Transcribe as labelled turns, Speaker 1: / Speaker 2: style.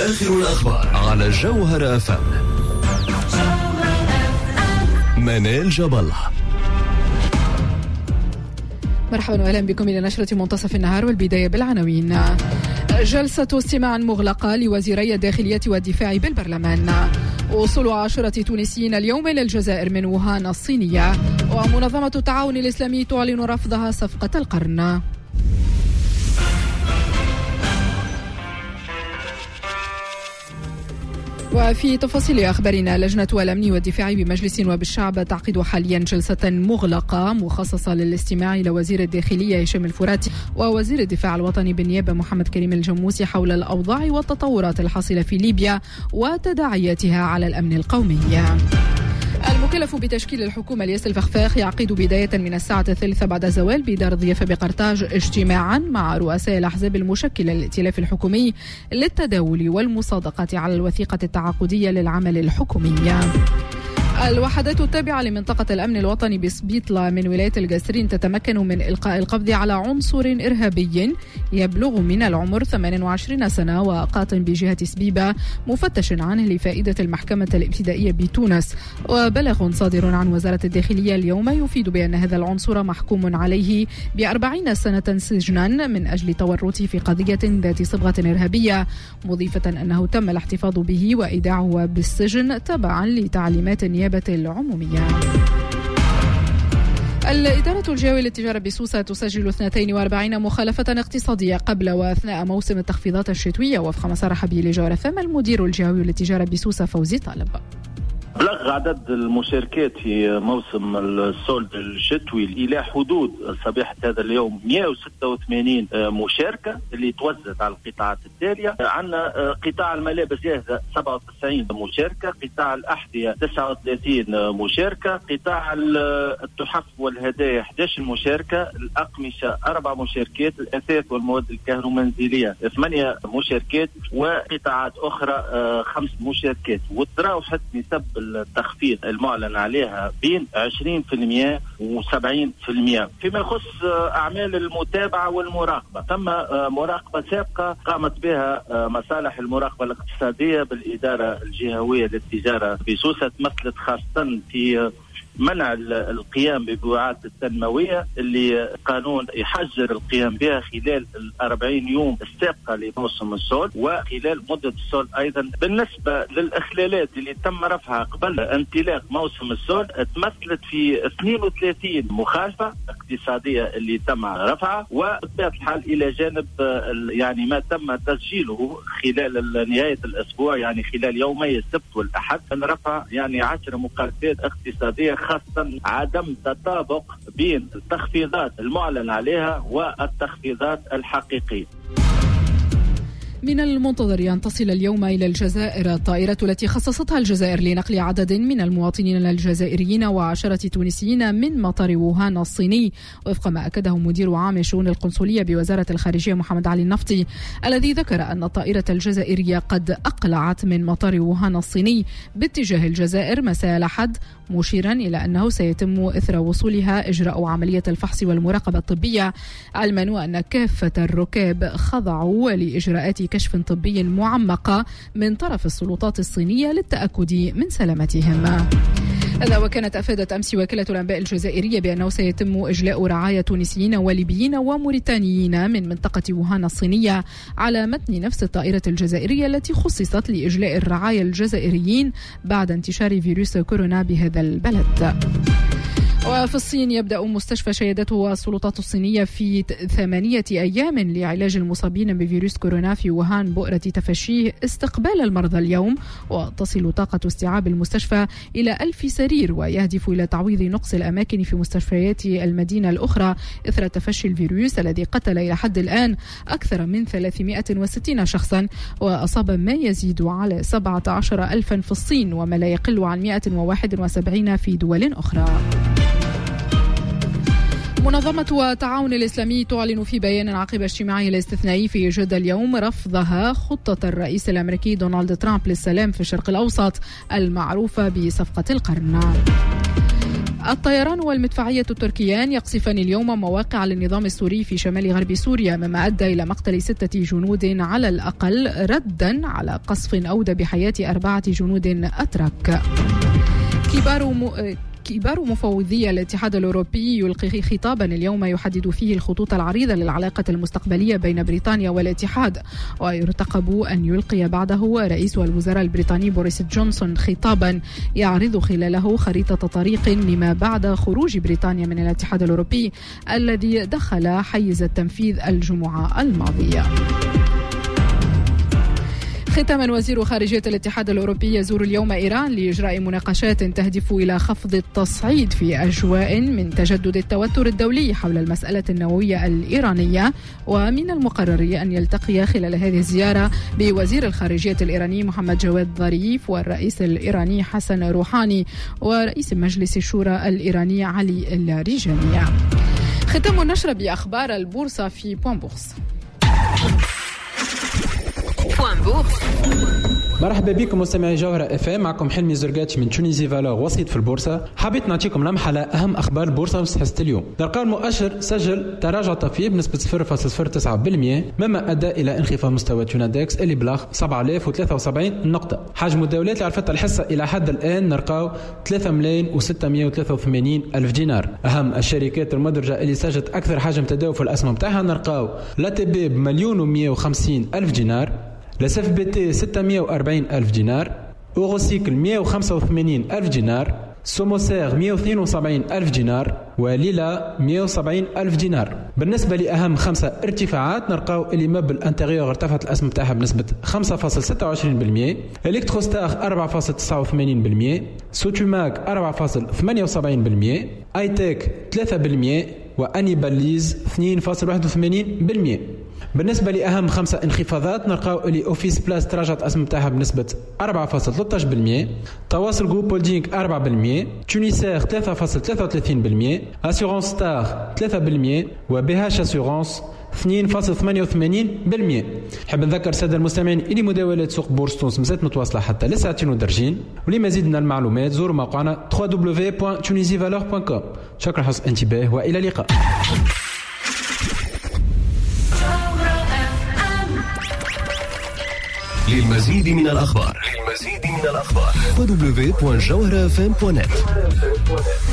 Speaker 1: آخر الأخبار على جوهر FM. منال جبل.
Speaker 2: مرحبا وأهلا بكم إلى نشرة منتصف النهار، والبداية بالعناوين. جلسة استماع مغلقة لوزيري الداخلية والدفاع بالبرلمان. وصول 10 تونسيين اليوم إلى الجزائر من ووهان الصينية. ومنظمة التعاون الإسلامي تعلن رفضها صفقة القرن. وفي تفاصيل أخبارنا، لجنة الأمن والدفاع بمجلس النواب بالشعب تعقد حاليا جلسة مغلقة مخصصة للاستماع إلى وزير الداخلية هشام الفراتي ووزير الدفاع الوطني بالنيابة محمد كريم الجموسي حول الأوضاع والتطورات الحاصلة في ليبيا وتداعياتها على الأمن القومي. المكلف بتشكيل الحكومة الياس الفخفاخ يعقد بداية من الساعة 3 بعد الزوال بدار الضيافة بقرطاج اجتماعا مع رؤساء الأحزاب المشكلة للائتلاف الحكومي للتداول والمصادقة على الوثيقة التعاقدية للعمل الحكومي. الوحدات التابعة لمنطقة الأمن الوطني بسبيطلة من ولاية القصرين تتمكن من إلقاء القبض على عنصر إرهابي يبلغ من العمر 28 سنة وقاطن بجهة سبيبة مفتش عنه لفائدة المحكمة الابتدائية بتونس. وبلاغ صادر عن وزارة الداخلية اليوم يفيد بأن هذا العنصر محكوم عليه ب40 سنة سجنا من أجل تورطه في قضية ذات صبغة إرهابية، مضيفة أنه تم الاحتفاظ به وإيداعه بالسجن تبعا لتعليمات النيابة العمومية. الإدارة الجهوية للتجارة بسوسة تسجل 42 مخالفة اقتصادية قبل وأثناء موسم التخفيضات الشتوية، وفق ما صرح به لجوهر FM المدير الجهوي للتجارة بسوسة فوزي طالب.
Speaker 3: بلغ عدد المشاركات في موسم الصلب الشتوي إلى حدود صباحة هذا اليوم 186 مشاركة اللي توزت على القطاعات التالية. عندنا قطاع الملابس جاهزة 97 مشاركة، قطاع الأحذية 39 مشاركة، قطاع التحف والهدايا 11 مشاركة، الأقمشة 4 مشاركات، الأثاث والمواد الكهرومنزلية 8 مشاركات، وقطاعات أخرى 5 مشاركات. وتراوحت نسب التخفيض المعلن عليها بين 20% و70%. فيما يخص أعمال المتابعة والمراقبة، تم مراقبة سابقة قامت بها مصالح المراقبة الاقتصادية بالإدارة الجهوية للتجارة بسوسة، تمثلت خاصة في منع القيام ببيعات التنموية اللي قانون يحجر القيام بها خلال 40 يوم السابقة لموسم الصول وخلال مدة الصول أيضا. بالنسبة للإخلالات اللي تم رفعها قبل انطلاق موسم الصول، تمثلت في 32 مخالفة اقتصادية اللي تم رفعها، وبطبيعة الحال إلى جانب يعني ما تم تسجيله خلال نهاية الأسبوع، يعني خلال يومي السبت والأحد، رفع يعني 10 مخالفات اقتصادية، خاصة عدم تطابق بين التخفيضات المعلن عليها والتخفيضات الحقيقية.
Speaker 2: من المنتظر أن تصل اليوم إلى الجزائر الطائرة التي خصصتها الجزائر لنقل عدد من المواطنين الجزائريين و10 تونسيين من مطار ووهان الصيني، وفق ما أكده مدير عام الشؤون القنصلية بوزارة الخارجية محمد علي النفطي، الذي ذكر أن الطائرة الجزائرية قد أقلعت من مطار ووهان الصيني باتجاه الجزائر مساء الأحد، مشيرا إلى أنه سيتم إثر وصولها إجراء عملية الفحص والمراقبة الطبية، علما وأن كافة الركاب خضعوا لإجراءات كشف طبي معمقة من طرف السلطات الصينية للتأكد من سلامتهم. هذا وكانت أفادت أمس وكالة الأنباء الجزائرية بأنه سيتم إجلاء رعايا تونسيين وليبيين وموريتانيين من منطقة ووهان الصينية على متن نفس الطائرة الجزائرية التي خصصت لإجلاء الرعايا الجزائريين بعد انتشار فيروس كورونا بهذا البلد. وفي الصين يبدأ مستشفى شيدته السلطات الصينية في 8 أيام لعلاج المصابين بفيروس كورونا في ووهان بؤرة تفشيه استقبال المرضى اليوم، وتصل طاقة استيعاب المستشفى إلى 1000 سرير، ويهدف إلى تعويض نقص الأماكن في مستشفيات المدينة الأخرى إثر تفشي الفيروس الذي قتل إلى حد الآن أكثر من 360 شخصا وأصاب ما يزيد على 17,000 في الصين وما لا يقل عن 171 في دول أخرى. منظمة التعاون الإسلامي تعلن في بيان عقب اجتماعه الاستثنائي في جدة اليوم رفضها خطة الرئيس الأمريكي دونالد ترامب للسلام في الشرق الأوسط المعروفة بصفقة القرن. الطيران والمدفعية التركيان يقصفان اليوم مواقع للنظام السوري في شمال غرب سوريا، مما أدى إلى مقتل 6 جنود على الأقل، ردا على قصف أودى بحياة 4 جنود أتراك. كبار مفوضي الاتحاد الأوروبي يلقي خطابا اليوم يحدد فيه الخطوط العريضة للعلاقة المستقبلية بين بريطانيا والاتحاد، ويرتقب أن يلقي بعده رئيس الوزراء البريطاني بوريس جونسون خطابا يعرض خلاله خريطة طريق لما بعد خروج بريطانيا من الاتحاد الأوروبي الذي دخل حيز التنفيذ الجمعة الماضية. ختاما، وزير خارجية الاتحاد الأوروبي يزور اليوم إيران لإجراء مناقشات تهدف إلى خفض التصعيد في أجواء من تجدد التوتر الدولي حول المسألة النووية الإيرانية. ومن المقرر أن يلتقي خلال هذه الزيارة بوزير الخارجية الإيراني محمد جواد ظريف والرئيس الإيراني حسن روحاني ورئيس مجلس الشورى الإيراني علي اللارجاني. ختام النشرة بأخبار البورصة في بوان بورس.
Speaker 4: مرحبا بكم مستمعي جوهرة اف ام، معكم حلمي زرقاتي من تونيزي فالور وسيط في البورصة. حبيت نعطيكم لمحة على أهم أخبار البورصة مستحسة اليوم. الأرقام المؤشر سجل تراجع طفيف بنسبة 0.09%، مما أدى إلى انخفاض مستوى تونادكس اللي بلغ 7073 نقطة. حجم الدولات اللي عرفت الحصة إلى حد الآن نرقاو 3,683,000 دينار. أهم الشركات المدرجة اللي سجلت أكثر حجم تداول في الأسهم تاعها نرقاو لاتبي ب1,150,000 دينار، لسف بي تي 640,000 دينار، أوروسيكل 185,000 دينار، سوموسير 172,000 دينار، وليلا 170,000 دينار. بالنسبة لأهم 5 ارتفاعات نلقاو اللي مبل انتيريور ارتفعت الأسهم تاعها بنسبة 5.26%، إلكتروستار 4.89%، سوتوماك 4.78%، ايتك 3%، وأنيباليز 2.81%. بالنسبة لأهم 5 انخفاضات نلقاو اللي أوفيس بلاس تراجعت أسهم تاعها بنسبة 4.13%، تواصل جروب هولدينغ 4%، تونيسير 3.33%، أسيورانس ستار 3%، وبيهاش أسيورانس 2.88%. حاب نذكر السادة المستمعين اللي مداولات سوق بورصة تونس مازالت متواصلة حتى لساعتين ودرجين، ولمزيد من المعلومات زوروا موقعنا www.tunisivalor.com. شكرا حسن انتباه وإلى اللقاء.
Speaker 1: للمزيد من الأخبار www.jawharafm.net.